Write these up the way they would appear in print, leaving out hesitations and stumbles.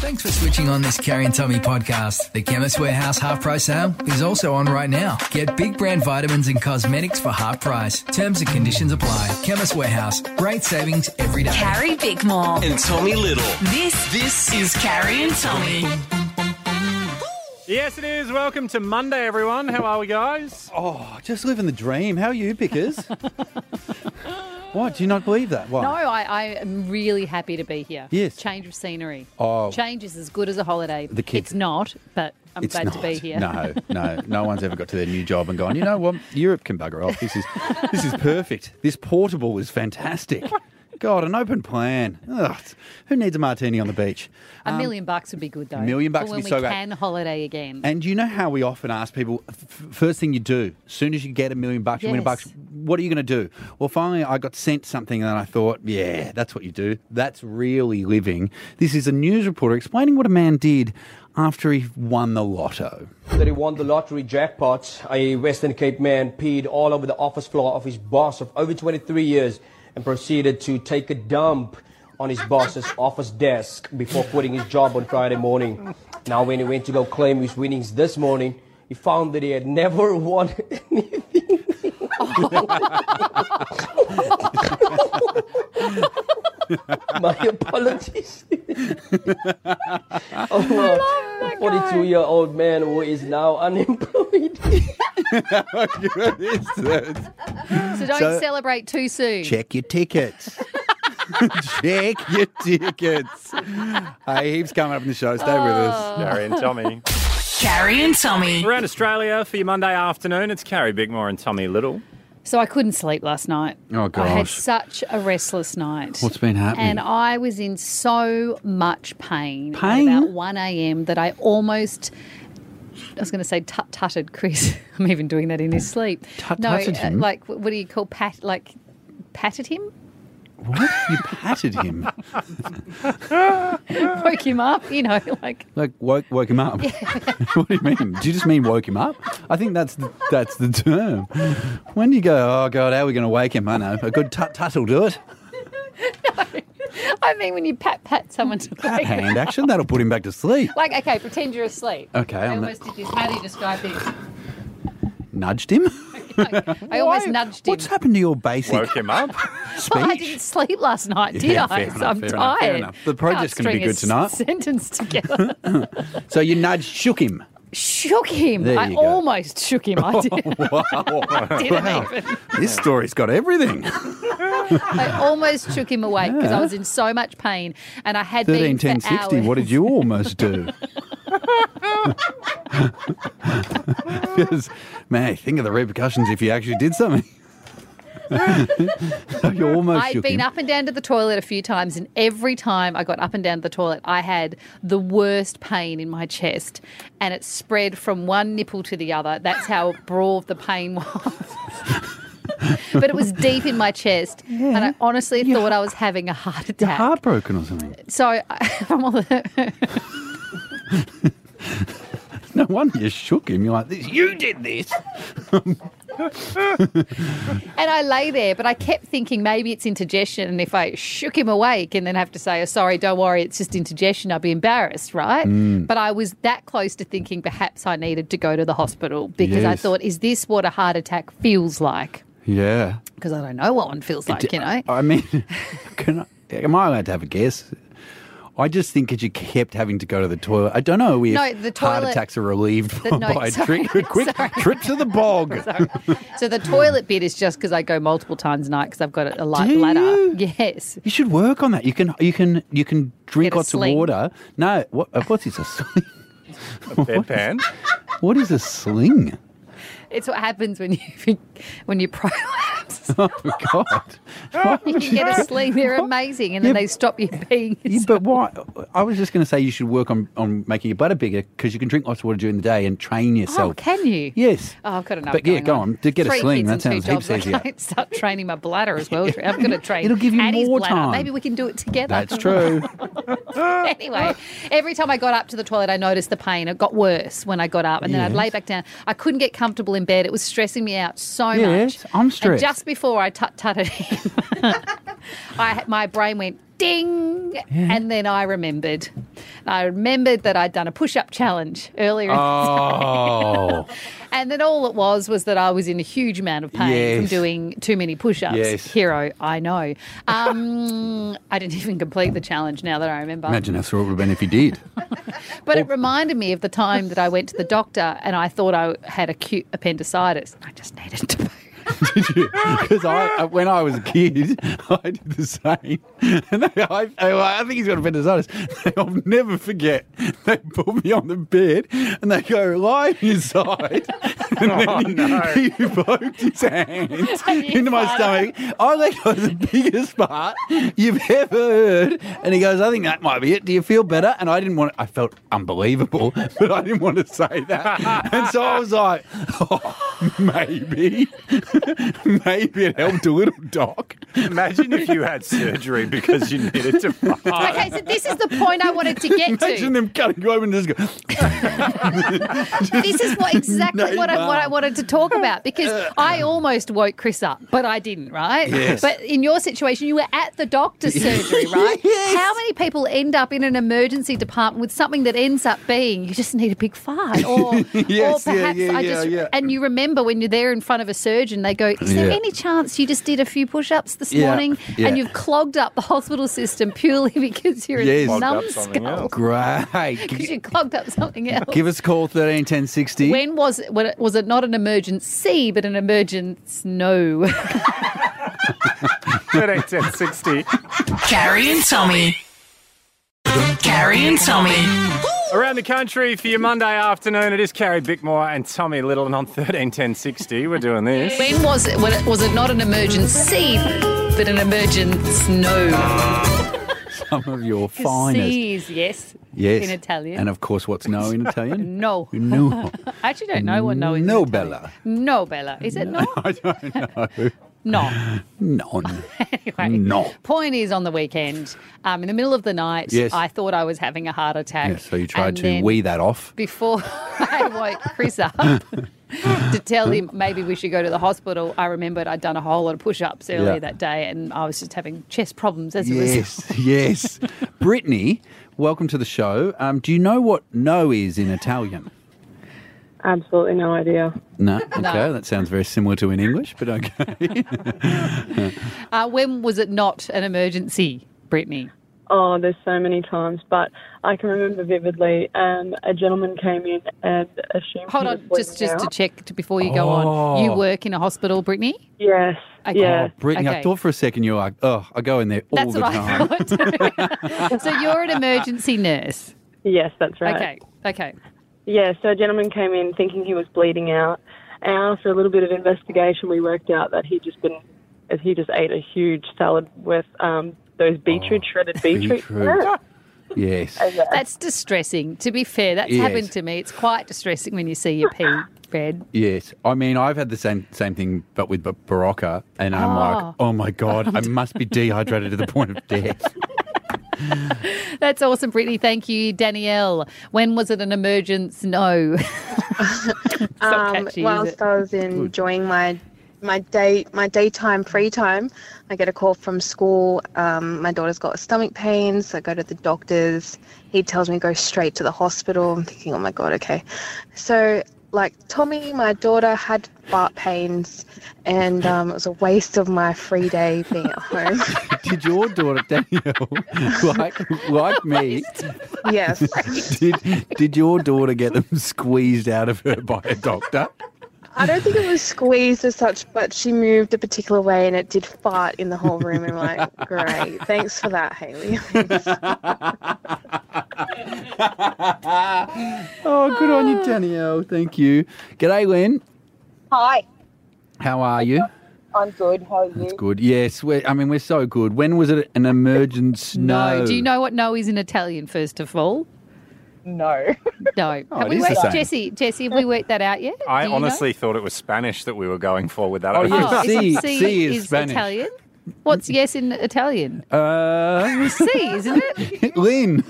Thanks for switching on this Carrie and Tommy podcast. The Chemist Warehouse half price sale is also on right now. Get big brand vitamins and cosmetics for half price. Terms and conditions apply. Chemist Warehouse. Great savings every day. Carrie Bickmore. And Tommy Little. This is Carrie and Tommy. Yes, it is. Welcome to Monday, everyone. How are we, guys? Oh, just living the dream. How are you, Pickers? What? Do you not believe that? What? No, I am really happy to be here. Yes. Change of scenery. Oh. Change is as good as a holiday. The kids. It's not, but I'm It's glad not. to be here. No one's ever got to their new job and gone, you know what, Europe can bugger off. This is perfect. This portable is fantastic. God, an open plan. Ugh, who needs a martini on the beach? $1 million would be good, though. $1 million For would be so when we great. can holiday again. And you know how we often ask people, first thing you do, as soon as you get $1 million, you win $1 Yes. what are you going to do? Well, finally, I got sent something and I thought, yeah, that's what you do. That's really living. This is a news reporter explaining what a man did after he won the lotto. That he won the lottery jackpot. A Western Cape man peed all over the office floor of his boss of over 23 years and proceeded to take a dump on his boss's office desk before quitting his job on Friday morning. Now, when he went to go claim his winnings this morning, he found that he had never won anything. My apologies. Oh, a 42-year-old man who is now unemployed. How good is that? So don't celebrate too soon. Check your tickets. Check your tickets. Hey, heaps coming up in the show. Stay with us. Carrie and Tommy. Carrie and Tommy. Around Australia for your Monday afternoon, it's Carrie Bickmore and Tommy Little. So I couldn't sleep last night. Oh, gosh. I had such a restless night. What's been happening? And I was in so much pain. Pain? At about 1 a.m. that I almost... I was going to say tut-tutted Chris. I'm even doing that in his sleep. Tut-tutted him? Like, what do you call patted him? What? You patted him? Woke him up, like... Like woke him up? What do you mean? Do you just mean woke him up? I think that's the term. When do you go, oh, God, how are we going to wake him? I know. A good tut will do it. No, I mean when you pat someone to Pat wake them hand up. action, that'll put him back to sleep. Like, okay, pretend you're asleep. Okay, I I'm almost did this. How do you describe this? Nudged him? I almost nudged him. What's happened to your basic Woke him up. speech? Well, I didn't sleep last night, did Yeah, I? fair So enough, I'm fair enough, fair tired. enough. The project's Can't gonna be string good tonight. Sentence together. So you shook him. Shook him. There I you go. almost shook him. I didn't. Didn't even. This story's got everything. I almost shook him awake because I was in so much pain, and I had been 13, for 10, 60, hours. what did you almost do? Because, man, think of the repercussions if you actually did something. So you almost I'd shook been him. up and down to the toilet a few times, and every time I got up and down to the toilet, I had the worst pain in my chest, and it spread from one nipple to the other. That's how broad the pain was. But it was deep in my chest, and I honestly thought I was having a heart You're attack. heartbroken or something. So from all the No wonder you shook him. You're like, you did this. And I lay there, but I kept thinking maybe it's indigestion, and if I shook him awake and then have to say, oh, sorry, don't worry, it's just indigestion, I'd be embarrassed, right? But I was that close to thinking perhaps I needed to go to the hospital because I Yes. thought, is this what a heart attack feels like? Yeah. Because I don't know what one feels like, I mean, am I allowed to have a guess? I just think that you kept having to go to the toilet. I don't know if No, the heart toilet- attacks are relieved no, by a sorry, quick sorry. trip to the bog. Sorry. So the toilet bit is just because I go multiple times a night because I've got a light Do bladder. you? Yes. You should work on that. You can drink Get a lots of sling. water. No, what's this, a sling? Bedpan. What is a sling? It's what happens when you prolapse. Oh, God. Why You would can get a sling. They're amazing, and then Yeah. they stop you being. Yeah, but why? I was just going to say you should work on making your bladder bigger because you can drink lots of water during the day and train yourself. Oh, can you? Yes. Oh, I've got enough. But yeah, going go on. To get a 3 sling, kids that and 2 sounds jobs. heaps easier. I can't start training my bladder as well. I've got to train. It'll give you Addie's more bladder. time. Maybe we can do it together. That's true. Anyway, every time I got up to the toilet, I noticed the pain. It got worse when I got up, and then I'd Yes. lay back down. I couldn't get comfortable in bed. It was stressing me out so Yes, much. I'm stressed. And just before I tutted him, my brain went ding, and then I remembered. And I remembered that I'd done a push-up challenge earlier. Oh. And then all it was that I was in a huge amount of pain from doing too many push-ups. Yes. Hero, I know. I didn't even complete the challenge now that I remember. Imagine how sore it would have been if you did. But it reminded me of the time that I went to the doctor and I thought I had acute appendicitis. I just needed to poo. Did you? Because when I was a kid, I did the same. And I think he's got appendicitis. I'll never forget. They put me on the bed and they go, lie on your side. And then he poked his hand into my stomach. I let go the biggest part you've ever heard. And he goes, I think that might be it. Do you feel better? And I felt unbelievable, but I didn't want to say that. And so I was like, oh, maybe. Maybe it helped a little, Doc. Imagine if you had surgery because you needed to fart. Okay, so this is the point I wanted to get Imagine them cutting you open and just go. This is exactly what I wanted to talk about, because I almost woke Chris up, but I didn't, right? Yes. But in your situation, you were at the doctor's surgery, right? Yes. How many people end up in an emergency department with something that ends up being you just need a big fart, or Yes, or perhaps yeah. And you remember when you're there in front of a surgeon, they go, "Is there any chance you just did a few push-ups this morning and you've clogged up the hospital system purely because you're a numbskull?" Great. Because you clogged up something else. Give us a call, 13 10 60. When was it not an emergency, but an emergence? No. 13 10 60. Carrie and Tommy. Carrie and Tommy. Around the country for your Monday afternoon, it is Carrie Bickmore and Tommy Little, and on 13 10 60, we're doing this. When was it not an emergency, but an emergence? No. Some of your finest. C is yes. Yes. In Italian. And of course, what's no in Italian? No. No. I actually don't know what no is. No, in Italian. Bella. No, Bella. Is it no? I don't know. No. None. Anyway, No. point is, on the weekend, in the middle of the night, Yes. I thought I was having a heart attack. Yes, so you tried And to then wee that off. Before I woke Chris up to tell him maybe we should go to the hospital, I remembered I'd done a whole lot of push-ups earlier that day, and I was just having chest problems as a result. Yes. Brittany, welcome to the show. Do you know what no is in Italian? Absolutely no idea. No? Okay, that sounds very similar to in English, but okay. When was it not an emergency, Brittany? Oh, there's so many times, but I can remember vividly. A gentleman came in and assumed. Hold he on, was just bleeding to out. check before you go on. You work in a hospital, Brittany? Yes. Okay. Yeah. Brittany, Okay. I thought for a second you were like, I go in there all That's the what time. I thought. So you're an emergency nurse. Yes, that's right. Okay. Yeah. So a gentleman came in thinking he was bleeding out, and after a little bit of investigation, we worked out that he just ate a huge salad with those shredded beetroot. Beetroot. Yes. That's distressing. To be fair, that's Yes. happened to me. It's quite distressing when you see your pee red. Yes. I mean, I've had the same thing, but with Barocca, and I'm like, oh my God, I must be dehydrated to the point of death. That's awesome, Brittany. Thank you, Danielle. When was it an emergence? No. It's not catchy, is it? Whilst I was enjoying my daytime free time, I get a call from school. My daughter's got stomach pains. I go to the doctor's. He tells me to go straight to the hospital. I'm thinking, oh my God, okay. So, Tommy, my daughter, had fart pains, and it was a waste of my free day being at home. Did your daughter, Danielle, like me, Yes. did your daughter get them squeezed out of her by a doctor? I don't think it was squeezed as such, but she moved a particular way and it did fart in the whole room. And I'm like, great, thanks for that, Hayley. Oh, good on you, Danielle. Thank you. G'day, Len. Hi, How are you? I'm good. How are you? That's good. Yes, we're so good. When was it an emergence? No. Do you know what no is in Italian, first of all? No. No. Oh, Have it we is the worked, same. Jesse, have we worked that out yet? I Do you know? honestly thought it was Spanish that we were going for with that. Oh, yes. Oh, C C is Spanish. Italian? What's yes in Italian? C, C, isn't it? Lynn,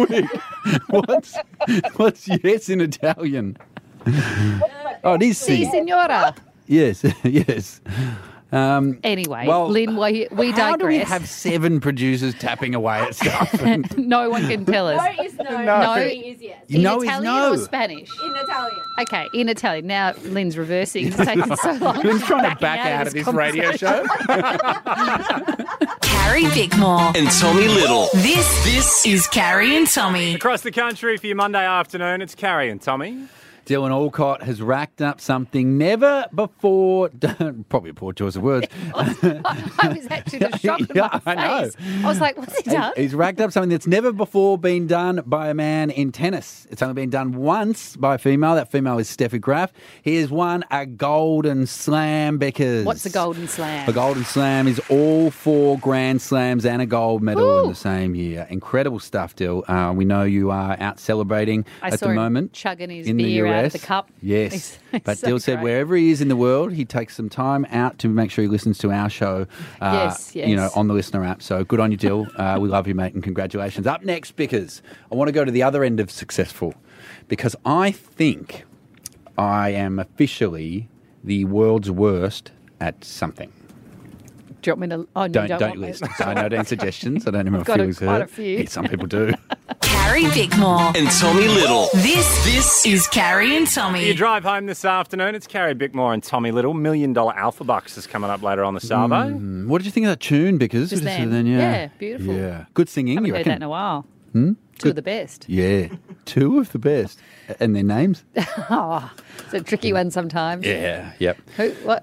quick. What's yes in Italian? Oh, it is Si, C. signora. Yes, yes. Anyway, Lynn, we digress. How do we have 7 producers tapping away at stuff? No one can tell us. No is no. No. Is yes. In No is Italian no. or Spanish? In Italian. Okay, in Italian. Now Lynn's reversing. It's taken so long. Lynn's trying to Backing back out of this radio show. Carrie Bickmore. And Tommy Little. This is Carrie and Tommy. Across the country for your Monday afternoon, it's Carrie and Tommy. Dylan Alcott has racked up something never before done. Probably a poor choice of words. I was actually the shock on Yeah, my I know. face. I was like, what's he done? He's racked up something that's never before been done by a man in tennis. It's only been done once by a female. That female is Steffi Graf. He has won a Golden Slam, Beckers. What's a Golden Slam? A Golden Slam is all 4 Grand Slams and a gold medal in the same year. Incredible stuff, Dill. We know you are out celebrating I at saw the him moment. chugging his in the beer out US. of the cup. Yes. He's But so Dill said great. wherever he is in the world, he takes some time out to make sure he listens to our show. Yes. You know, on the listener app. So good on you, Dill. We love you, mate, and congratulations. Up next, Bickers, I want to go to the other end of successful because I think I am officially the world's worst at something. Do you want me to? Oh, no, Don't want me list. to- I know any suggestions. I don't know if Got my a- feelings quite a hurt. few. Yeah, some people do. Carrie Bickmore. And Tommy Little. This is Carrie and You Tommy. drive home this afternoon, it's Carrie Bickmore and Tommy Little. $1 Million Alpha Bucks is coming up later on the Savo. What did you think of that tune, Bickers? Just Just then. yeah. Yeah, beautiful. Yeah. Good singing, Haven't you heard reckon? that in a while. Hmm? Two of the best. Yeah. 2 of the best. And their names? Oh, it's a tricky one sometimes. Yeah. Yep. Who? What?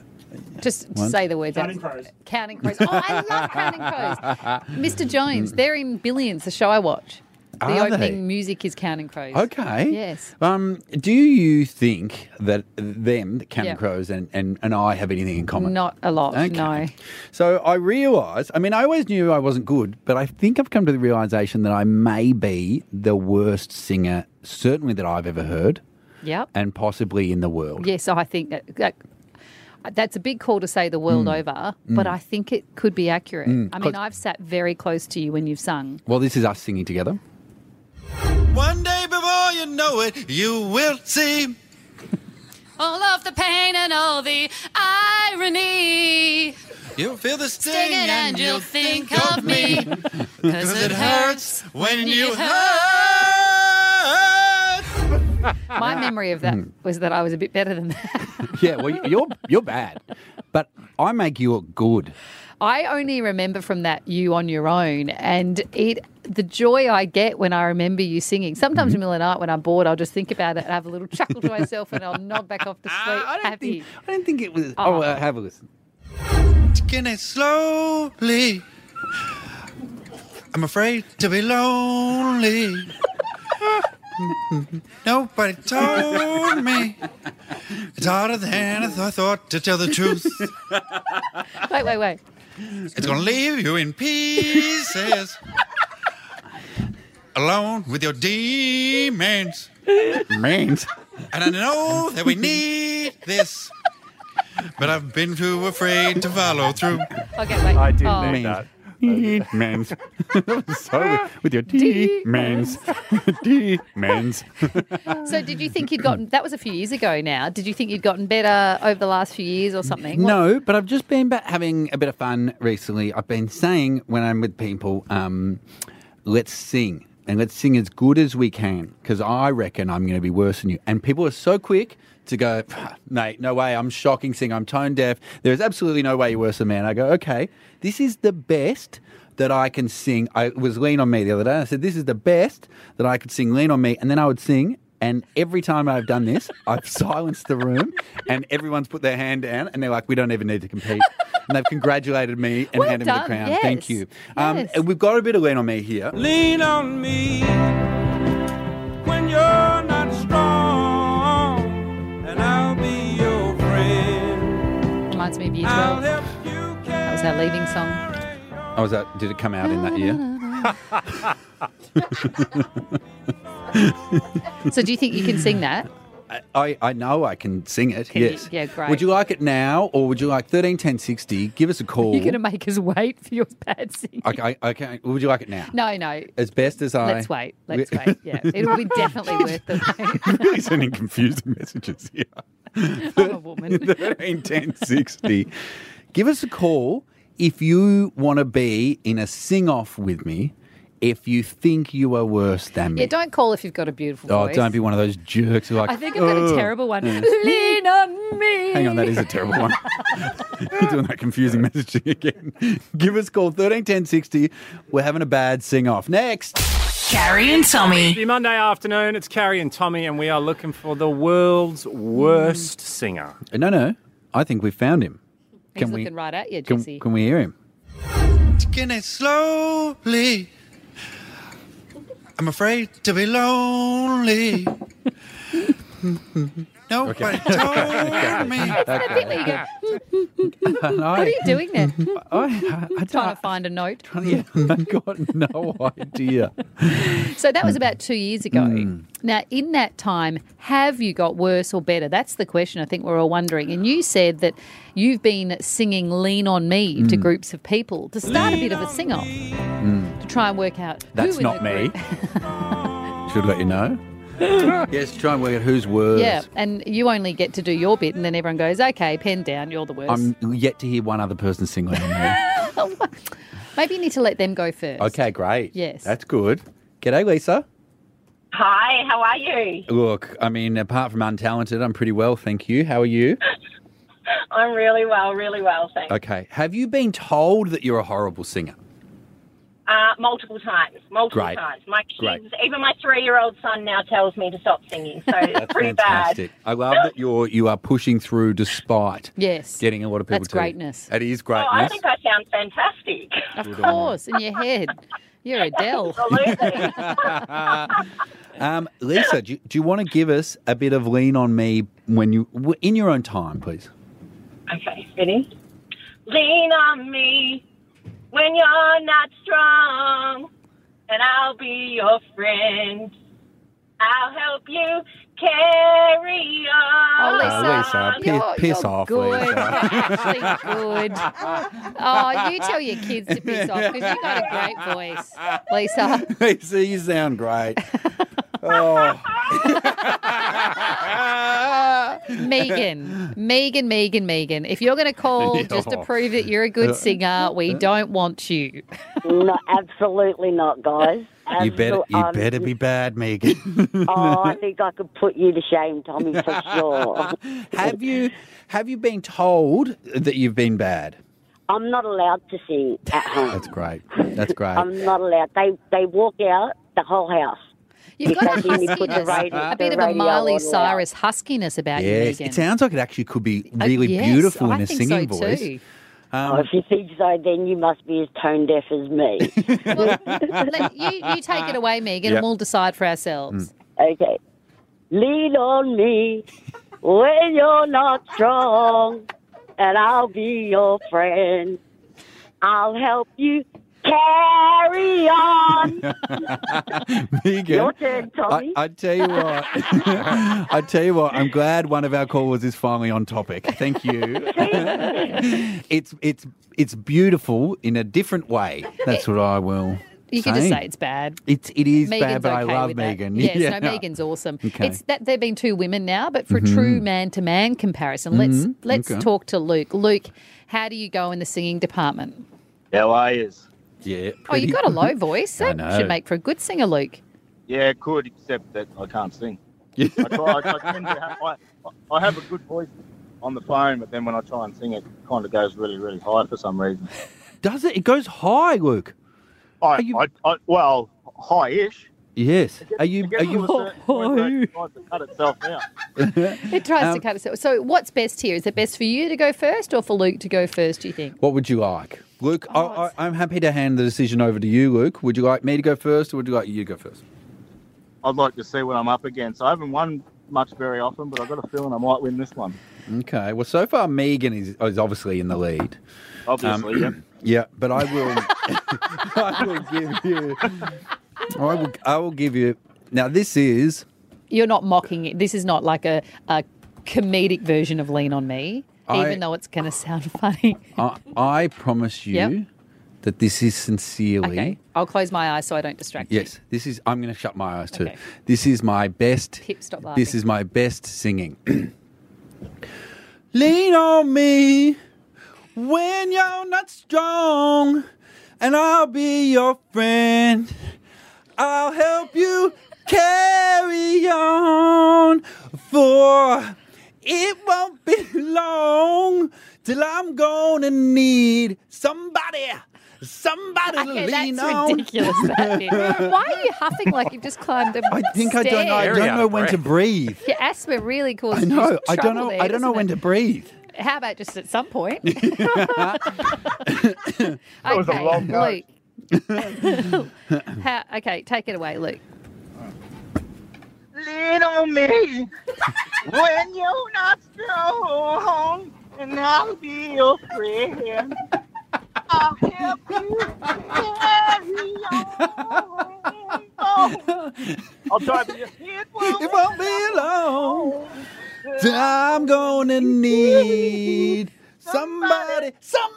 Just One. say the words. Counting Crows. Counting Crows. Oh, I love Counting Crows. Mr. Jones, they're in Billions, the show I watch. The Are opening they? music is Counting Crows. Okay. Yes. Do you think that them, the Counting Yeah. Crows, and I have anything in common? Not a lot, Okay. no. So I realise, I mean, I always knew I wasn't good, but I think I've come to the realisation that I may be the worst singer, certainly that I've ever heard, Yep. and possibly in the world. Yes, I think that's a big call to say the world over, but I think it could be accurate. I mean, I've sat very close to you when you've sung. Well, this is us singing together. One day before you know it, you will see. All of the pain and all the irony. You'll feel the sting, Sting it and you'll think of me. 'Cause it hurts when you hurt. My memory of that was that I was a bit better than that. Yeah, well, you're bad, but I make you look good. I only remember from that you on your own, and the joy I get when I remember you singing. Sometimes in the middle of the night when I'm bored, I'll just think about it and have a little chuckle to myself, and I'll nod back off to sleep happy. I don't think it was. Oh. Have a listen. Taking it slowly. I'm afraid to be lonely. Nobody told me. It's harder than I thought to tell the truth. Wait. It's gonna leave you in pieces. Alone with your demons. Means. And I know that we need this. But I've been too afraid to follow through. Okay, wait. I didn't need that. Demons. That was so with your demons. Demons. So did you think you'd gotten, that was a few years ago now, did you think you'd gotten better over the last few years or something? No, but I've just been having a bit of fun recently. I've been saying when I'm with people, let's sing. And let's sing as good as we can, because I reckon I'm going to be worse than you. And people are so quick to go, mate, no way, I'm shocking singer, I'm tone deaf. There's absolutely no way you're worse than me. And I go, okay, this is the best that I can sing. I was Lean On Me the other day. I said, this is the best that I could sing, Lean On Me. And then I would sing. And every time I've done this, I've silenced the room and everyone's put their hand down and they're like, we don't even need to compete. And they've congratulated me and Well handed me the done, crown. yes. Thank you. Yes. And we've got a bit of Lean On Me here. Lean on me when you're not strong, and I'll be your friend. Reminds me of Year 12. That was our leaving song. Oh, was that? Did it come out in that year? So do you think you can sing that? I know I can sing it. Can you? Yes. Yeah, great. Would you like it now, or would you like 13 10 60? Give us a call. You're going to make us wait for your bad singing. Okay. Would you like it now? No. As best as I. Let's wait. Yeah, it'll be definitely worth the wait. really sending confusing messages here. I'm a woman. woman. 13 10 60. Give us a call if you want to be in a sing-off with me if you think you are worse than me. Yeah, don't call if you've got a beautiful Oh, voice. don't be one of those jerks who are like, I think I've got a terrible one. Lean on me. Hang on, that is a terrible one. You're doing that confusing messaging again. Give us a call, 13 10 60. We're having a bad sing-off. Next. Carrie and Tommy. Your Monday afternoon, it's Carrie and Tommy, and we are looking for the world's worst singer. No. I think we found him. He's looking right at you, Jesse. Can we hear him? Taking it slowly. I'm afraid to be lonely. Nobody told me. A bit where you go, what are you doing there? I Trying to find a note. I've got no idea. So that was about 2 years ago. Now, in that time, have you got worse or better? That's the question I think we're all wondering. And you said that you've been singing Lean On Me to groups of people to start a bit of a sing-off to try and work out That's who in not the me. group- Should let you know. Yes, try and work out who's worse. Yeah, and you only get to do your bit and then everyone goes, okay, pen down, you're the worst. I'm yet to hear one other person sing Lean On Me. Maybe you need to let them go first. Okay, great. Yes. That's good. G'day, Lisa. Hi, how are you? Look, I mean, apart from untalented, I'm pretty well, thank you. How are you? I'm really well, thanks. Okay. Have you been told that you're a horrible singer? Multiple times. Great. My kids, Great. even my 3-year-old son now tells me to stop singing, so it's That's pretty fantastic. I love that you are pushing through despite Yes. getting a lot of people That's to. greatness. It is bad. greatness. Oh, I think I sound fantastic. Of course, in your head. You're Adele. Absolutely. Lisa, do you want to give us a bit of Lean On Me in your own time, please? Okay, ready? Lean on me when you're not strong, and I'll be your friend. I'll help you carry on. Oh, Lisa, piss you're off, good. Lisa. You're actually good. Oh, you tell your kids to piss off because you've got a great voice, Lisa. Lisa, you sound great. Oh. Megan. If you're going to call just to prove that you're a good singer, we don't want you. No, absolutely not, guys. You better be bad, Megan. Oh, I think I could put you to shame, Tommy, for sure. Have you been told that you've been bad? I'm not allowed to sing at home. That's great. That's great. I'm not allowed. They walk out the whole house. You've got a Because then you put the huskiness, a bit of the a radio Miley on Cyrus huskiness about you, Yes, Megan. it sounds like it actually could be really yes, beautiful in I a think singing so voice. too. If you think so, then you must be as tone deaf as me. You take it away, Megan, Yep. and we'll decide for ourselves. Okay. Lean on me when you're not strong, and I'll be your friend. I'll help you carry on. Megan, Your turn, Tommy. I tell you what. I tell you what. I'm glad one of our callers is finally on topic. Thank you. It's beautiful in a different way. That's what I will. You can just say it's bad. It is Megan's bad, but okay I love with that. Megan. Yes, Yeah. no, Megan's awesome. Okay. It's that there've been two women now, but for a true man-to-man comparison, let's okay. talk to Luke. Luke, how do you go in the singing department? How are you? Yeah. Oh, you've got a low voice. I That know. should make for a good singer, Luke. Yeah, good, except that I can't sing. I have a good voice on the phone, but then when I try and sing, it kind of goes really, really high for some reason. Does it? It goes high, Luke. Well, high-ish. Yes. Are you? It gets to a certain point where it tries to cut itself out. It tries to cut itself. So what's best here? Is it best for you to go first or for Luke to go first, do you think? What would you like? Luke, I'm happy to hand the decision over to you, Luke. Would you like me to go first or would you like you to go first? I'd like to see what I'm up against. I haven't won much very often, but I've got a feeling I might win this one. Okay. Well, so far Megan is obviously in the lead. Obviously, yeah. Yeah, but I will. I will give you. Now, this is. You're not mocking it. This is not like a comedic version of Lean On Me, even though it's going to sound funny. I promise you Yep. that this is sincerely. Okay, I'll close my eyes so I don't distract you. Yes, this is. I'm going to shut my eyes too. Okay. This is my best. Pip, stop laughing. This is my best singing. lean on me when you're not strong, and I'll be your friend. I'll help you carry on, for it won't be long till I'm gonna need somebody to lean that's on. ridiculous. That bit. Why are you huffing like you've just climbed a I think I don't know. I don't know when to breathe. Your asthma really causes I know. you I don't trouble know. there, I don't know when to breathe. How about just at some point? That was a long go. Luke. Okay, take it away, Luke. Lean on me when you're not strong, and I'll be your friend. I'll help you carry on. I'll try to It won't be long till I'm gonna need somebody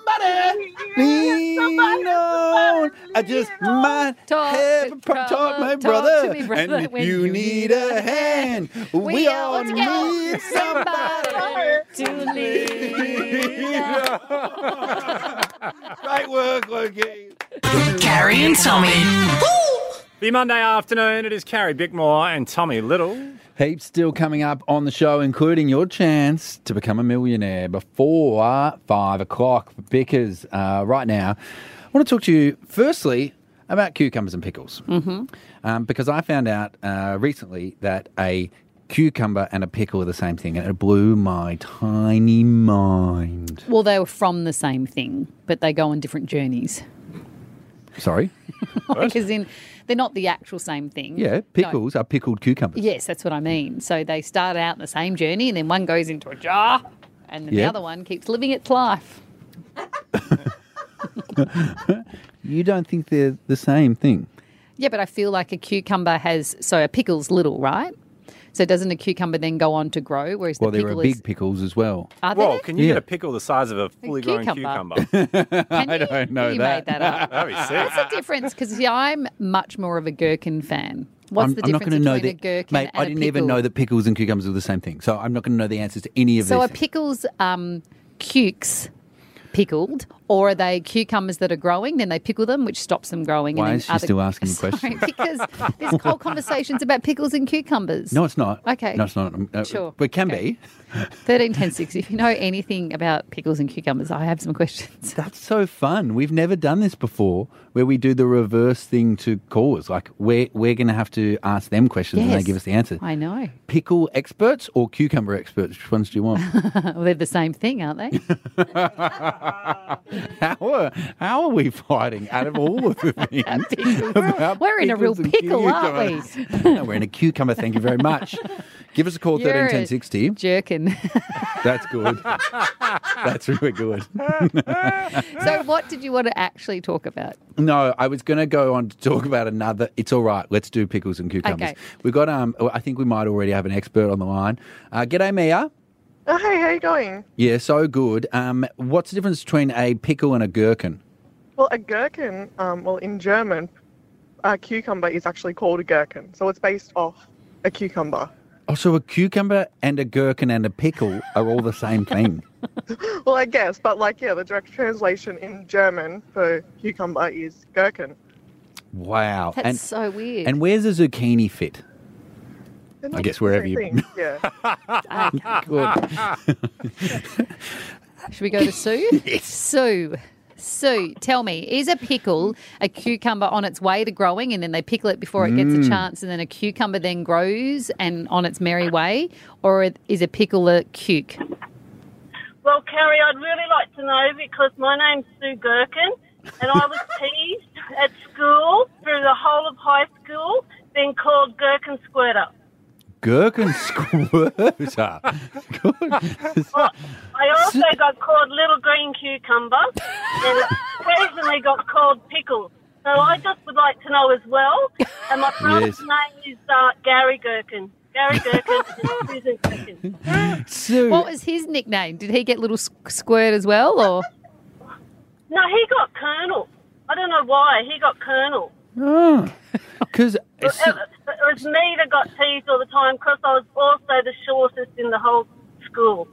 lean on. I just might have a talk, my brother, to me, brother, and when you need a hand. We all together need somebody to lean on. Great work, Loki. Carrie and Tommy. The Monday afternoon, it is Carrie Bickmore and Tommy Little. Heaps still coming up on the show, including your chance to become a millionaire before 5 o'clock for Bickers. Right now, I want to talk to you firstly about cucumbers and pickles. Mm-hmm. Because I found out recently that a cucumber and a pickle are the same thing, and it blew my tiny mind. Well, they were from the same thing, but they go on different journeys. Sorry? Like as in, they're not the actual same thing. Yeah, pickles are pickled cucumbers. Yes, that's what I mean. So they start out in the same journey, and then one goes into a jar, and then the other one keeps living its life. You don't think they're the same thing? Yeah, but I feel like a cucumber has... So a pickle's little, right? So doesn't a cucumber then go on to grow, whereas the there pickle are big pickles as well. Are there? Well, can you get a pickle the size of a fully grown cucumber. cucumber? I don't know You that. made that up. That'd be sick. What's the difference? Because I'm much more of a gherkin fan. What's the I'm not difference gonna between know a gherkin mate, and I didn't a even pickle? know that pickles and cucumbers were the same thing. So I'm not going to know the answers to any of So this. are pickles cukes pickled, or are they cucumbers that are growing, then they pickle them, which stops them growing? Why and is then she still asking the question? Sorry, because there's whole conversations about pickles and cucumbers. No, it's not. Okay. No, it's not. Sure. But it can be. 13, 10, 6. If you know anything about pickles and cucumbers, I have some questions. That's so fun. We've never done this before, where we do the reverse thing to callers. Like we're going to have to ask them questions and they Yes. give us the answer. I know. Pickle experts or cucumber experts? Which ones do you want? Well, they're the same thing, aren't they? How are we fighting out of all of the things? about We're in a real pickles and pickle, aren't cucumbers? No, we're in a cucumber. Thank you very much. Give us a call, You're 13 10 60. Jerkin. That's good. That's really good. So what did you want to actually talk about? No, I was going to go on to talk about another. It's all right. Let's do pickles and cucumbers. Okay. We've got, I think we might already have an expert on the line. G'day, Mia. Oh, hey, how you going? Yeah, so good. What's the difference between a pickle and a gherkin? Well, a gherkin, in German, a cucumber is actually called a gherkin. So it's based off a cucumber. Oh, so a cucumber and a gherkin and a pickle are all the same thing. Well, I guess, but the direct translation in German for cucumber is gherkin. Wow. That's so weird. And where's a zucchini fit? Isn't I it guess the wherever same you... thing? Yeah. Good. Should we go to Sue? Yes. Sue, tell me, is a pickle a cucumber on its way to growing and then they pickle it before it gets a chance and then a cucumber then grows and on its merry way? Or is a pickle a cuke? Well, Carrie, I'd really like to know because my name's Sue Gherkin and I was teased at school through the whole of high school being called Gherkin Squirter. Gherkin squirter. Good. Well, I also got called Little Green Cucumber and occasionally got called Pickle. So I just would like to know as well. And my brother's name is Gary Gherkin. Gary Gherkin and Susan Gherkin. Sue. What was his nickname? Did he get Little Squirt as well? Or No, he got Colonel. I don't know why. He got Colonel. Oh, because... It was me that got teased all the time because I was also the shortest in the whole school.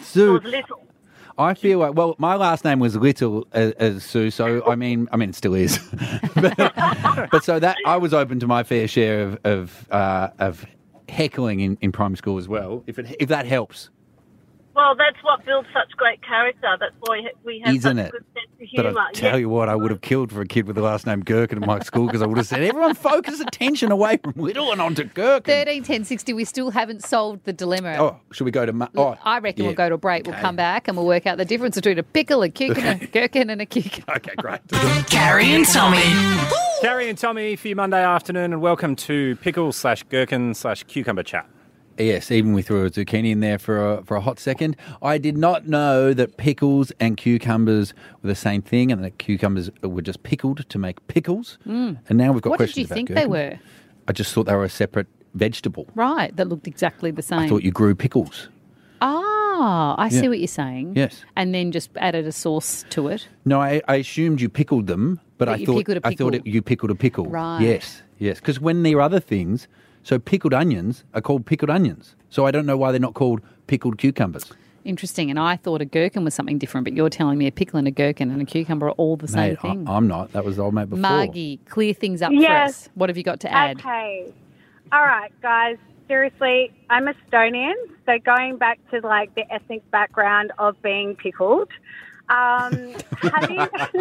Sue. It was Little. I feel like, well, my last name was Little as Sue, so I mean, it still is. but so that I was open to my fair share of heckling in primary school as well. If that helps. Well, that's what builds such great character. That's why we have Isn't such it? a good sense of But humour. I tell you what, I would have killed for a kid with the last name Gherkin at my school because I would have said, everyone focus attention away from Little and onto Gherkin. 13, 10, 60, we still haven't solved the dilemma. Oh, should we go to... I reckon yeah. we'll go to a break. We'll come back and we'll work out the difference between a pickle, a cucumber, a gherkin and a cucumber. Okay, great. Carrie and Tommy. Carrie and Tommy for your Monday afternoon, and welcome to pickle/gherkin/cucumber chat. Yes, even we threw a zucchini in there for a hot second. I did not know that pickles and cucumbers were the same thing, and that cucumbers were just pickled to make pickles. And now we've got What did questions you about think gherkins. they were? I just thought they were a separate vegetable. Right, that looked exactly the same. I thought you grew pickles. Ah, I see Yeah. what you're saying. Yes. And then just added a sauce to it. No, I assumed you pickled them, but That I you thought pickled a I thought pickle. you pickled a pickle. Right. Yes, because when there are other things, so pickled onions are called pickled onions. So I don't know why they're not called pickled cucumbers. Interesting. And I thought a gherkin was something different, but you're telling me a pickle and a gherkin and a cucumber are all the same Mate, thing. I'm not. That was the old mate before. Margie, clear things up Yes. for us. What have you got to add? Okay. All right, guys. Seriously, I'm Estonian, so going back to like the ethnic background of being pickled, having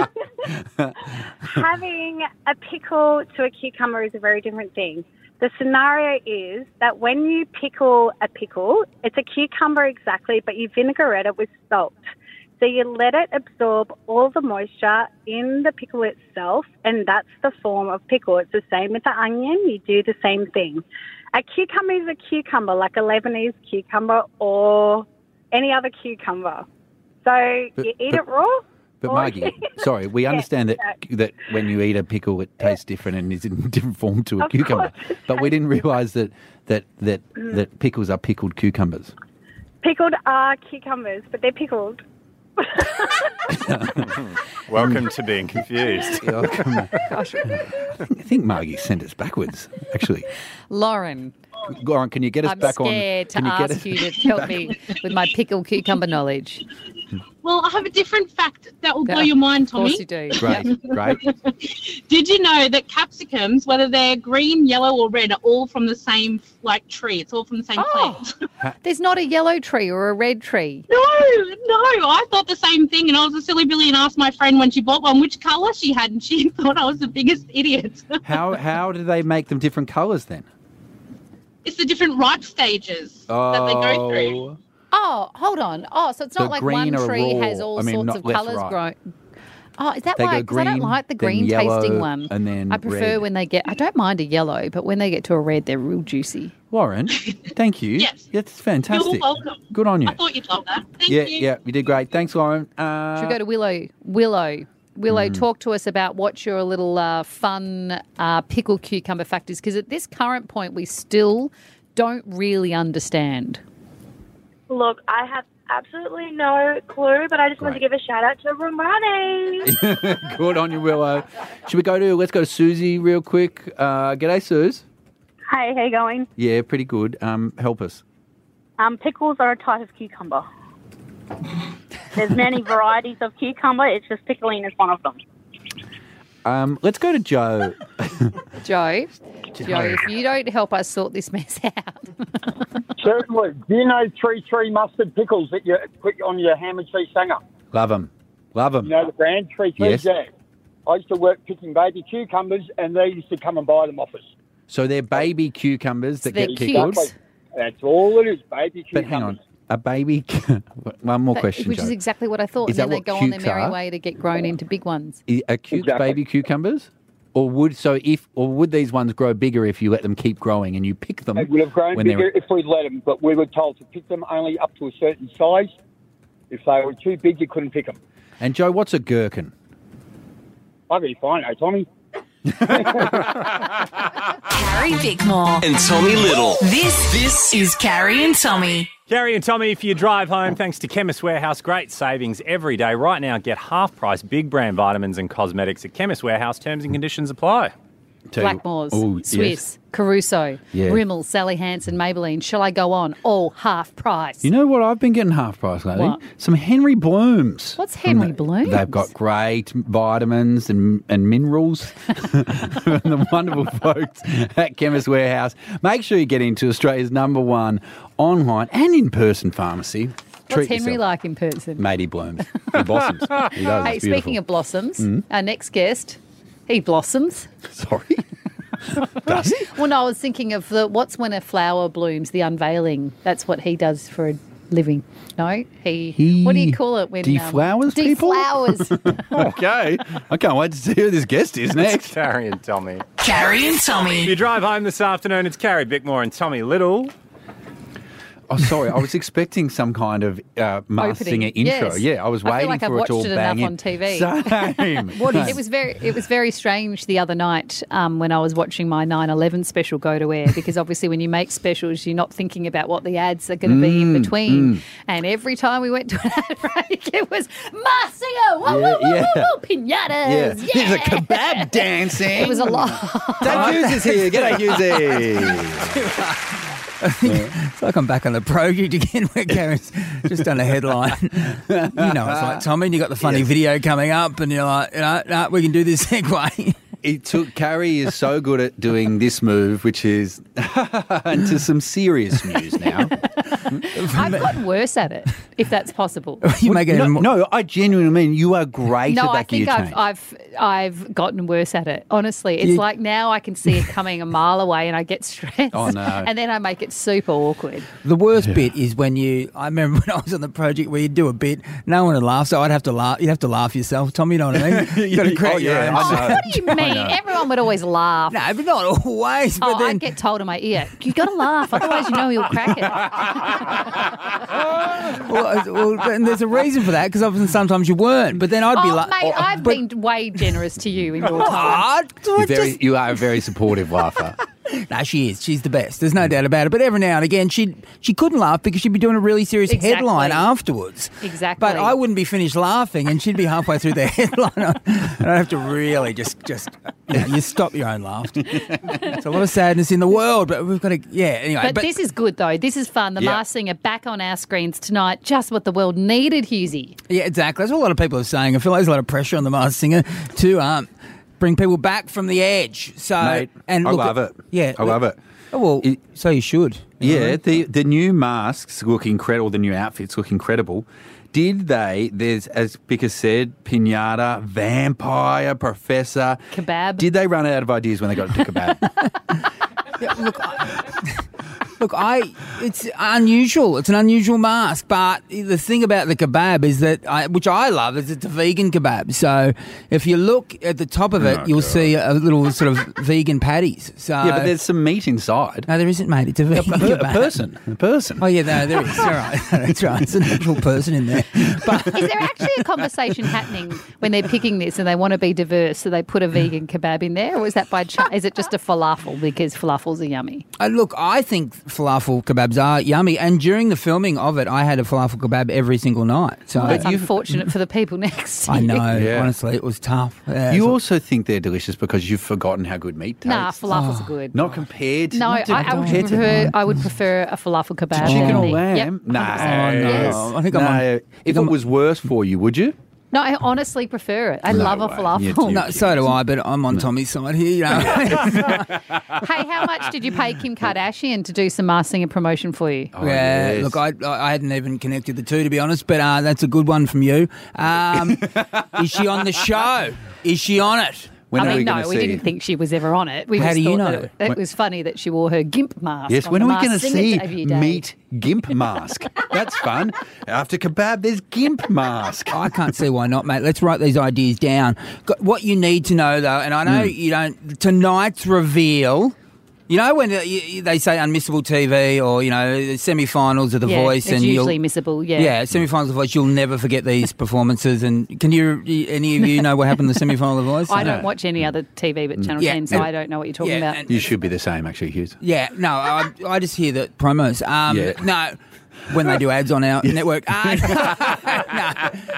a pickle to a cucumber is a very different thing. The scenario is that when you pickle a pickle, it's a cucumber exactly, but you vinaigrette it with salt. So you let it absorb all the moisture in the pickle itself, and that's the form of pickle. It's the same with the onion. You do the same thing. A cucumber is a cucumber, like a Lebanese cucumber or any other cucumber. So you eat it raw. But or- Margie, sorry, we understand Yeah. that when you eat a pickle, it tastes different and is in different form to a Of cucumber. course it But we didn't realise that pickles are pickled cucumbers. Pickled are cucumbers, but they're pickled. Welcome to being confused. Gosh. I think Margie sent us backwards, actually. Lauren, Lauren, can you get us I'm back on? scared to can you get ask us you to help me with my pickle cucumber knowledge. Well, I have a different fact that will blow Yeah, your mind, of course Tommy. you do. Great. Did you know that capsicums, whether they're green, yellow, or red, are all from the same tree? It's all from the same plant. There's not a yellow tree or a red tree. No, I thought the same thing, and I was a silly Billy and asked my friend when she bought one which colour she had, and she thought I was the biggest idiot. How do they make them different colours then? It's the different ripe stages that they go through. Oh, hold on. Oh, so it's So not like one green or tree raw, has all I mean, sorts not of left, colours right. grown. Oh, is that They go why? Because I don't green, like the then green yellow, tasting one. and then I prefer red. when they get. I don't mind a yellow, but when they get to a red, they're real juicy. Lauren, thank you. Yes. That's fantastic. You're welcome. Good on you. I thought you'd love that. Thank yeah, you. yeah, you did great. Thanks, Lauren. Should we go to Willow? Willow, talk to us about what your little fun pickle cucumber fact is, because at this current point, we still don't really understand. Look, I have absolutely no clue, but I just want to give a shout out to Romani. Good on you, Willow. Let's go to Susie real quick. G'day, Suze. Hey, how you going? Yeah, pretty good. Help us. Pickles are a type of cucumber. There's many varieties of cucumber. It's just pickling is one of them. Let's go to Joe. Joe, if you don't help us sort this mess out. Certainly. Do you know 3 mustard pickles that you put on your ham and cheese sanger? Love them. You know the brand, 3 Yes. yeah. I used to work picking baby cucumbers, and they used to come and buy them off us. So they're baby cucumbers that they're get cute. pickled. That's all it is, baby cucumbers. But hang on. A baby... One more question, Which Joe. is exactly what I thought. Is And then that they what go on their cukes merry are? way to get grown into big ones. Are cukes Exactly. baby cucumbers? Or would these ones grow bigger if you let them keep growing and you pick them? They would have grown when bigger if we'd let them, but we were told to pick them only up to a certain size. If they were too big, you couldn't pick them. And Joe, what's a gherkin? I'll be fine, Tommy. Carrie Bickmore. And Tommy Little. This is Carrie and Tommy. Carrie and Tommy, if you drive home, thanks to Chemist Warehouse, great savings every day. Right now, get half-price big brand vitamins and cosmetics at Chemist Warehouse. Terms and conditions apply. Blackmores, Oh, Swiss, yes. Caruso, Yeah. Rimmel, Sally Hansen, Maybelline. Shall I go on? All half price. You know what I've been getting half price lately? What? Some Henry Blooms. What's Henry Blooms? They've got great vitamins and minerals from the wonderful folks at Chemist Warehouse. Make sure you get into Australia's #1 online and in-person pharmacy. What's Henry like in person? Mate, he blooms. He blossoms. He does. Hey, It's speaking beautiful. of blossoms, Mm. our next guest, he blossoms. Sorry. Does he? Well, no, I was thinking of what's when a flower blooms, the unveiling. That's what he does for a living. No? He what do you call it when... deflowers people? Deflowers. Okay. I can't wait to see who this guest is next. Carrie and Tommy. Carrie and Tommy. If you drive home this afternoon, it's Carrie Bickmore and Tommy Little. Oh, sorry. I was expecting some kind of Masked Singer intro. Yes. Yeah, I was I waiting feel like for I've it watched to all it bang enough in. on TV. Same. It was very strange the other night when I was watching my 9/11 special go to air, because obviously when you make specials, you're not thinking about what the ads are going to be in between. And every time we went to an ad break, it was Masked Singer, woo, woo, woo, woo, woo, pinatas, Yeah. There's a kebab dancing. It was a lot. Dave Hughes is here. G'day, Hughesy. It's like I'm back on the project again where Karen's just done a headline. You know, it's like, Tommy, you got the funny video coming up and you're like, no, we can do this segue. Carrie is so good at doing this move, which is into some serious news now. I've gotten worse at it, if that's possible. You make it no, I genuinely mean you are great No, at that I think guillotine. I've gotten worse at it. Honestly, it's like now I can see it coming a mile away, and I get stressed. Oh, no. And then I make it super awkward. The worst bit is when I remember when I was on the project where you'd do a bit, no one would laugh, so I'd have to laugh. You'd have to laugh yourself, Tommy, you know what I mean? You've got to create your own. What do you mean? Everyone would always laugh. No, but not always. But I'd get told in my ear, you got to laugh, otherwise you know you'll crack it. well, and there's a reason for that, because often sometimes you weren't. But then I'd be like, mate, I've been way generous to you in your time. You are a very supportive laugher. No, she is. She's the best. There's no doubt about it. But every now and again, she couldn't laugh because she'd be doing a really serious headline afterwards. Exactly. But I wouldn't be finished laughing, and she'd be halfway through the headline. And I'd have to really just you stop your own laugh. There's a lot of sadness in the world, but we've got to, anyway. But this is good, though. This is fun. The Masked Singer back on our screens tonight. Just what the world needed, Hughesy. Yeah, exactly. That's what a lot of people are saying. I feel like there's a lot of pressure on the Masked Singer to bring people back from the edge. So, Mate, and I look love at- it. Yeah, I love it. Oh, well, so you should. Yeah, the new masks look incredible. The new outfits look incredible. Did they? There's, as Bicker said, pinata, vampire, professor, kebab. Did they run out of ideas when they got into kebab? Look, it's unusual. It's an unusual mask, but the thing about the kebab is that, which I love, is it's a vegan kebab. So if you look at the top of it, you'll see a little sort of vegan patties. So Yeah, but there's some meat inside. No, there isn't, mate. It's a vegan kebab. A person. Oh, yeah, no, there is. All right. That's right. It's an actual person in there. But Is there actually a conversation happening when they're picking this and they want to be diverse, so they put a vegan kebab in there? Or is that by chance? Is it just a falafel because falafels are yummy? Look, I think falafel kebabs are yummy, and during the filming of it, I had a falafel kebab every single night. So Well, that's unfortunate for the people next to I you. know. Yeah. Honestly, it was tough. Yeah, You so- also think they're delicious because you've forgotten how good meat tastes. Nah, falafels are good. Not compared to... No, not I would prefer a falafel kebab. Chicken than or the- lamb? Yep, No. 100%. Yes. I think I'm on- If it was worse for you, would you? No, I honestly prefer it. I love a falafel. No, so do I, but I'm on Tommy's side here. You know. Hey, how much did you pay Kim Kardashian to do some Masked Singer promotion for you? Yeah, look, I hadn't even connected the two, to be honest, but that's a good one from you. Is she on the show? Is she on it? When are we no, gonna we see? didn't think she was ever on it. We How just do you thought know? that it was funny that she wore her GIMP mask. Yes, on when the are we going Masked to Singer see debut day. meat gimp mask? That's fun. After kebab, there's gimp mask. I can't see why not, mate. Let's write these ideas down. What you need to know, though, and I know you don't, tonight's reveal... You know when they say unmissable TV or, you know, the semi-finals of The Voice. It's and usually missable, yeah. Yeah, semi-finals of The Voice, you'll never forget these performances. And can any of you know what happened in the semi-final of The Voice? I don't watch any other TV but Channel 10, so I don't know what you're talking about. You should be the same, actually, Hughes. Yeah, no, I just hear the promos. No, when they do ads on our network.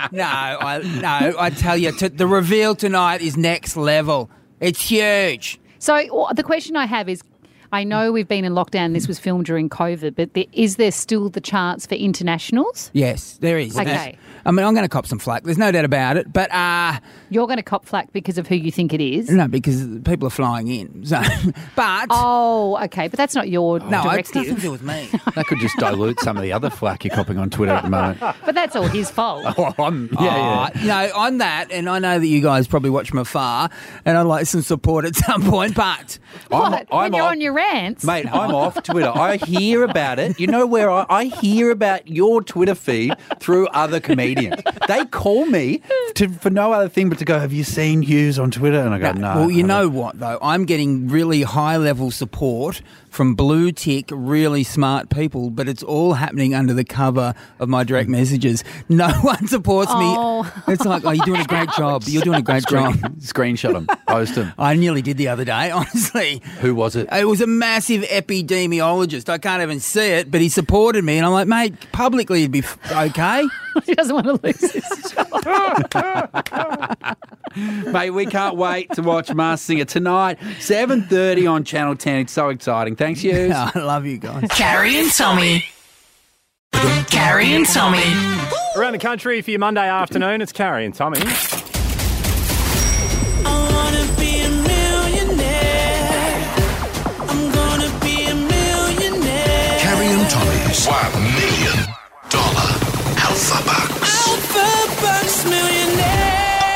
I tell you, the reveal tonight is next level. It's huge. So the question I have is, I know we've been in lockdown. This was filmed during COVID, but is there still the chance for internationals? Yes, there is. Okay. I mean, I'm going to cop some flack. There's no doubt about it. But you're going to cop flack because of who you think it is? No, because people are flying in. So, but okay, but that's not your no, directive. it's nothing to do with me. That could just dilute some of the other flack you're copping on Twitter at the moment. But that's all his fault. No, on that, and I know that you guys probably watch from afar, and I'd like some support at some point. But when you're on your rants, mate, I'm off Twitter. I hear about it. You know where I hear about your Twitter feed through other comedians. They call me for no other thing but to go, have you seen Hughes on Twitter? And I go, no. Well, you know what, though? I'm getting really high-level support from blue tick, really smart people, but it's all happening under the cover of my direct messages. No one supports me. It's like, you're doing a great job. You're doing a great job. Screenshot them. Post them. I nearly did the other day, honestly. Who was it? It was a massive epidemiologist. I can't even see it, but he supported me. And I'm like, mate, publicly it'd be okay. He doesn't want to lose his job. Mate, we can't wait to watch Masked Singer tonight, 7:30 on Channel 10. It's so exciting. Thanks, Hughes. I love you guys. Carrie and Tommy. Carrie and Tommy. Around the country for your Monday afternoon, it's Carrie and Tommy. Carrie and Tommy's $1 million Alpha Bucks. Alpha Bucks Millionaire.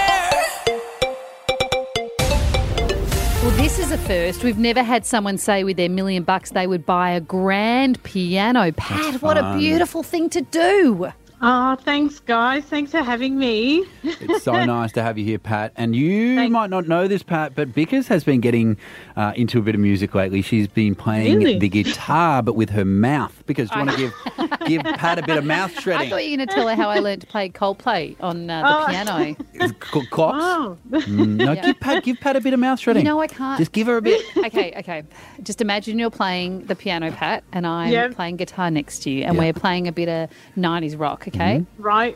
Well, this is a first. We've never had someone say with their $1 million they would buy a grand piano. Pat, what a beautiful thing to do. Oh, thanks, guys. Thanks for having me. It's so nice to have you here, Pat. And you might not know this, Pat, but Vickers has been getting into a bit of music lately. She's been playing the guitar, but with her mouth. Because do you want to give Pat a bit of mouth shredding? I thought you were going to tell her how I learned to play Coldplay on the piano. It's called clocks. No, give Pat a bit of mouth shredding. No, I can't. Just give her a bit. Okay. Just imagine you're playing the piano, Pat, and I'm playing guitar next to you, and we're playing a bit of 90s rock, okay? Right.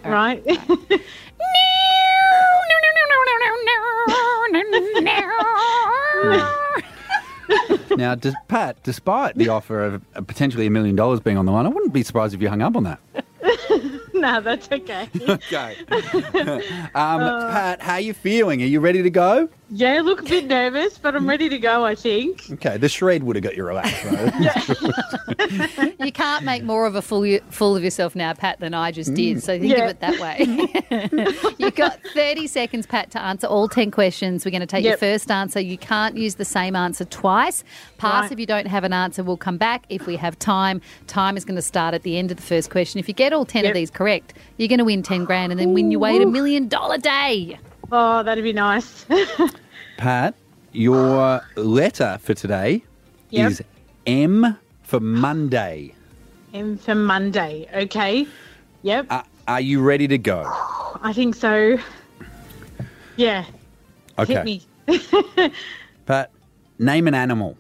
Now, Pat, despite the offer of potentially $1 million being on the line, I wouldn't be surprised if you hung up on that. No, that's okay. Okay. Pat, how are you feeling? Are you ready to go? Yeah, look a bit nervous, but I'm ready to go, I think. Okay, the shred would have got you relaxed, right? You can't make more of a fool of yourself now, Pat, than I just did. So think of it that way. You've got 30 seconds, Pat, to answer all 10 questions. We're going to take your first answer. You can't use the same answer twice. Pass if you don't have an answer. We'll come back. If we have time is going to start at the end of the first question. If you get all 10 of these correct, you're going to win 10 grand and then win your way to $1 million day. Oh, that'd be nice. Pat, your letter for today is M for Monday. M for Monday. Okay. Yep. Are you ready to go? I think so. Yeah. Okay. Hit me. Pat, name an animal.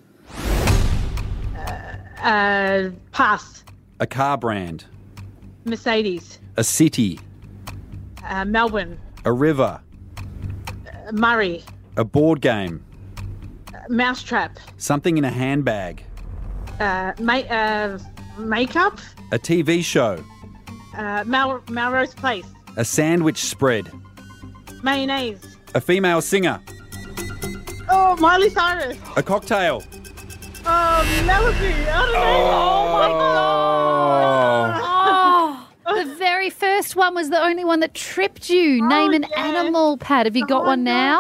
Pass. A car brand. Mercedes. A city. Melbourne. A river. Murray. A board game. Mousetrap. Something in a handbag. Makeup. A TV show. Melrose Place. A sandwich spread. Mayonnaise. A female singer. Oh, Miley Cyrus. A cocktail. Oh, Melody. I don't know. Oh, my God. The very first one was the only one that tripped you. Name an animal, Pat. Have you got one now?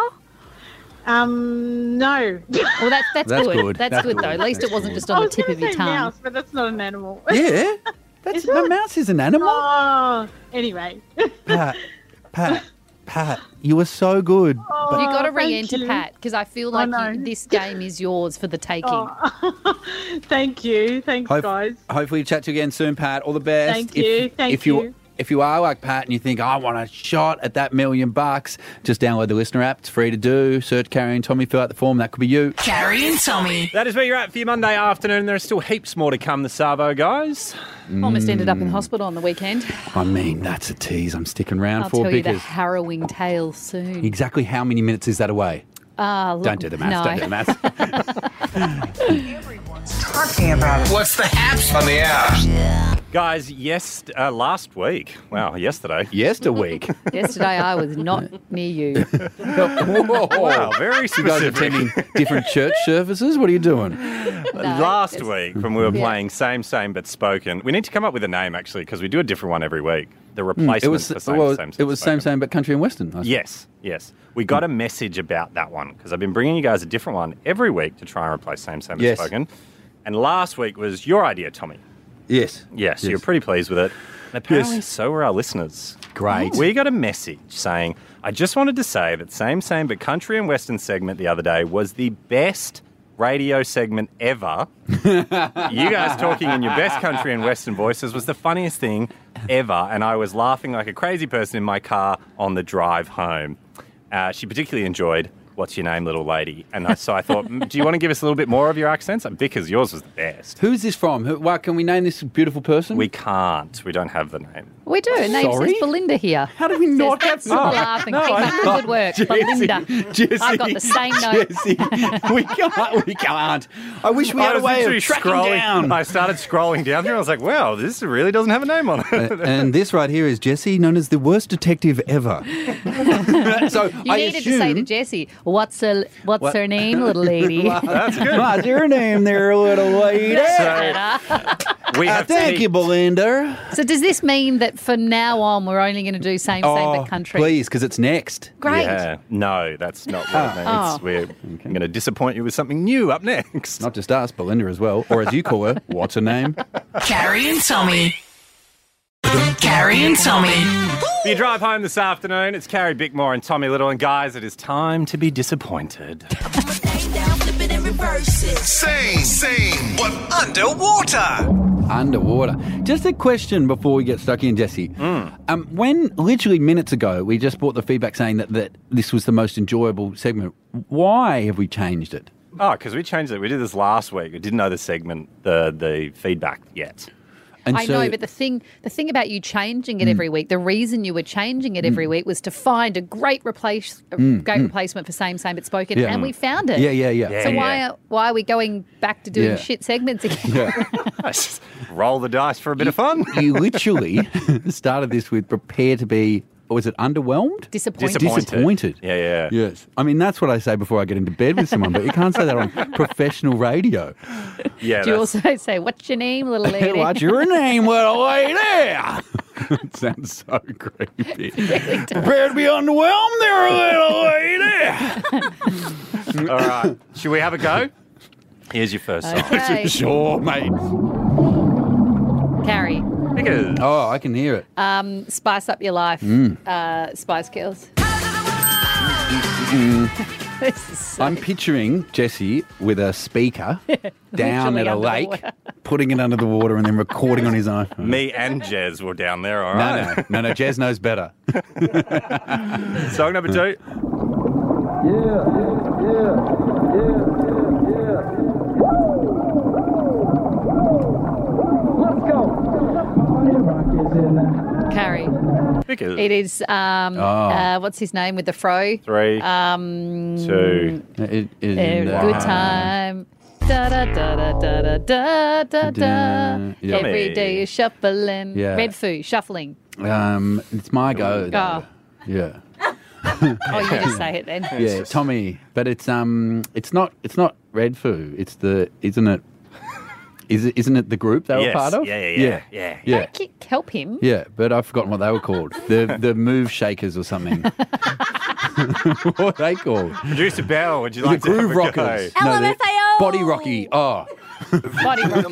No. Well, that's good. That's good, though. good. At least it wasn't just on the tip of your tongue. Mouse, but that's not an animal. Yeah. A mouse is an animal. Oh, anyway. Pat, you were so good. Oh, you got to thank re-enter, you. Pat, because I feel like this game is yours for the taking. Thank you. Thanks, guys. Hopefully, chat to you again soon, Pat. All the best. Thank you. Thank you. If you are like Pat and you think, I want a shot at that $1 million, just download the Listener app. It's free to do. Search Carrie and Tommy, fill out the form. That could be you. Carrie and Tommy. That is where you're at for your Monday afternoon. There are still heaps more to come, the Savo guys. Almost ended up in hospital on the weekend. I mean, that's a tease. I'm sticking around I'll for tell you the because harrowing tale soon. exactly how many minutes is that away? Look, Don't do the maths. no. Don't do the maths. Talking about it. What's the apps on the apps? Guys, last week. Wow, yesterday. Yesterweek. Yesterday I was not near you. Wow, very You guys specific. attending different church services? What are you doing? Last week, when we were playing Same But Spoken, we need to come up with a name, actually, because we do a different one every week. The replacement It was for Same it was same but country and western. I suppose. Yes. We got a message about that one, because I've been bringing you guys a different one every week to try and replace Same But Yes. Spoken. And last week was your idea, Tommy. Yes. Yes, you're pretty pleased with it. And apparently so were our listeners. Great. We got a message saying, I just wanted to say that Same but Country and Western segment the other day was the best radio segment ever. You guys talking in your best country and Western voices was the funniest thing ever. And I was laughing like a crazy person in my car on the drive home. She particularly enjoyed What's Your Name, Little Lady? And so I thought, do you want to give us a little bit more of your accents? Because yours was the best. Who's this from? Can we name this beautiful person? We can't. We don't have the name. We do. Her name Sorry? says Belinda here. How do we not have Stop laughing. Keep up the good work. Belinda. Jesse, I've got the same note. Jesse, we can't. I wish we had a way of tracking down. I started scrolling down here. I was like, wow, this really doesn't have a name on it. And this right here is Jesse, known as the worst detective ever. So You needed to say to Jessie, what's her name, little lady? That's good. What's your name there, little lady? We have Thank you, Belinda. So does this mean that from now on we're only going to do same but country? Please, because it's next. Great. Yeah. No, that's not what it means. Oh. We're going to disappoint you with something new up next. Not just us, Belinda as well. Or as you call her, what's her name? Carrie and Tommy. Carrie and Tommy. For your drive home this afternoon, it's Carrie Bickmore and Tommy Little. And guys, it is time to be disappointed. Same, but underwater. Underwater. Just a question before we get stuck in, Jesse. When literally minutes ago we just brought the feedback saying that this was the most enjoyable segment, why have we changed it? Oh, because we changed it. We did this last week. We didn't know the segment, the feedback yet. And I know, but the thing about you changing it every week, the reason you were changing it every week was to find a great replacement for same but spoken, and we found it. Yeah. So why are we going back to doing shit segments again? Just roll the dice for a bit of fun. You literally started this with prepare to be, was it underwhelmed? Disappointed. Yeah. Yes. I mean, that's what I say before I get into bed with someone, but you can't say that on professional radio. Yeah. Do you also say, what's your name, little lady? What's your name, little lady? It sounds so creepy. Prepare to be underwhelmed there, little lady. All right. Should we have a go? Here's your first song. Okay. Sure, mate. Carrie, Oh, I can hear it. spice up your life. Spice Girls. This is so I'm picturing Jesse with a speaker down at Literally a under the lake, water. putting it under the water and then recording on his iPhone. Me and Jez were down there, all right? No, Jez knows better. Song number 2. Carrie. Because It is, what's his name with the fro? 3, 2. It is Good time. Da da da da da da da da. Yeah. Every day you're shuffling. Yeah. Red foo, shuffling. It's my go. Though. Oh. Yeah. Oh, you just say it then. Yeah, Tommy. But it's not Red Foo. It's the isn't it the group they were part of? Yeah. Help him. Yeah, but I've forgotten what they were called. The Move Shakers or something. What are they called? Producer Bell, would you like The to have Groove a go? Rockers. No, the Body Rocky. Oh. Body rock.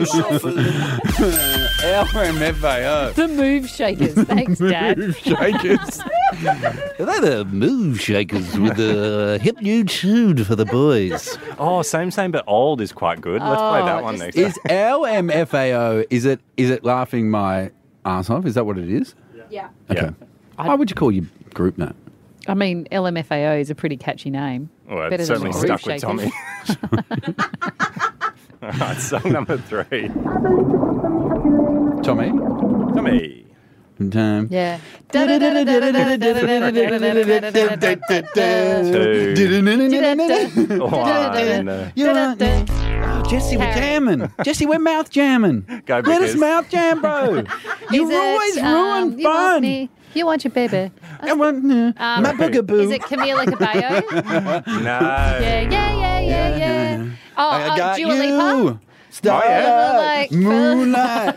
LMFAO. The Move Shakers. Thanks, Dad. Move Shakers. They're the Move Shakers with the hip new tune for the boys. Oh, same but old is quite good. Let's play that one next time. Is LMFAO, is it laughing my ass off? Is that what it is? Yeah. Okay. Why would you call your group that? I mean, LMFAO is a pretty catchy name. Well, Better it's than certainly the stuck Groove with Shakers. Tommy. All right, song number 3. Tommy? time. Yeah. Oh, Jesse, we're jamming. Jesse, we're mouth jamming. Go, Let us Bickers. mouth jam, bro. You always ruin you want fun. me? You want your baby? I want my boogaboo. Is it Camila Cabello? No. Yeah. I got Dua Lipa? you. Starlight, moonlight.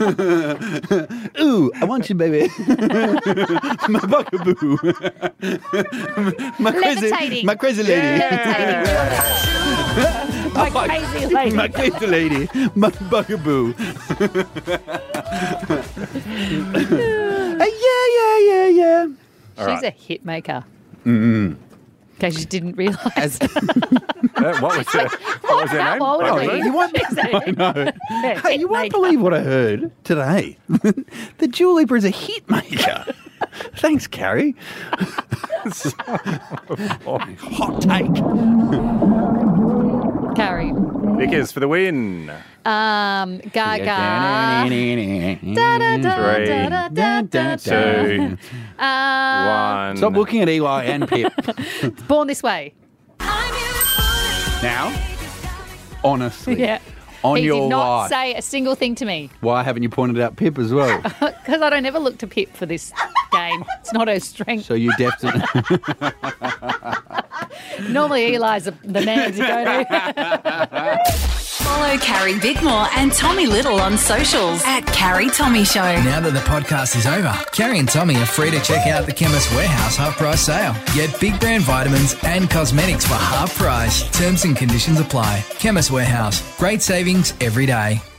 Ooh, I want you, baby. My bugaboo. Levitating. My crazy lady. Levitating. My crazy lady. My crazy lady. My bugaboo. Yeah. She's a hit maker. Mm-hmm. In case you didn't realise. What was her name? How old are we? You won't, She's a I know. hit Hey, you won't maker. believe what I heard today. The Dua Lipa is a hit maker. Thanks, Carrie. Hot take. Carrie. Vickers for the win. Gaga. Two. One. Stop looking at Eli and Pip. Born This Way. Now, honestly, Yeah. on he your did not life, say a single thing to me why haven't you pointed out Pip as well? because I don't ever look to Pip for this game. It's not her strength. So you definitely. Normally Eli's the man to go to. Follow Carrie Bickmore and Tommy Little on socials at Carrie Tommy Show. Now that the podcast is over, Carrie and Tommy are free to check out the Chemist Warehouse half-price sale. Get big brand vitamins and cosmetics for half price. Terms and conditions apply. Chemist Warehouse. Great savings every day.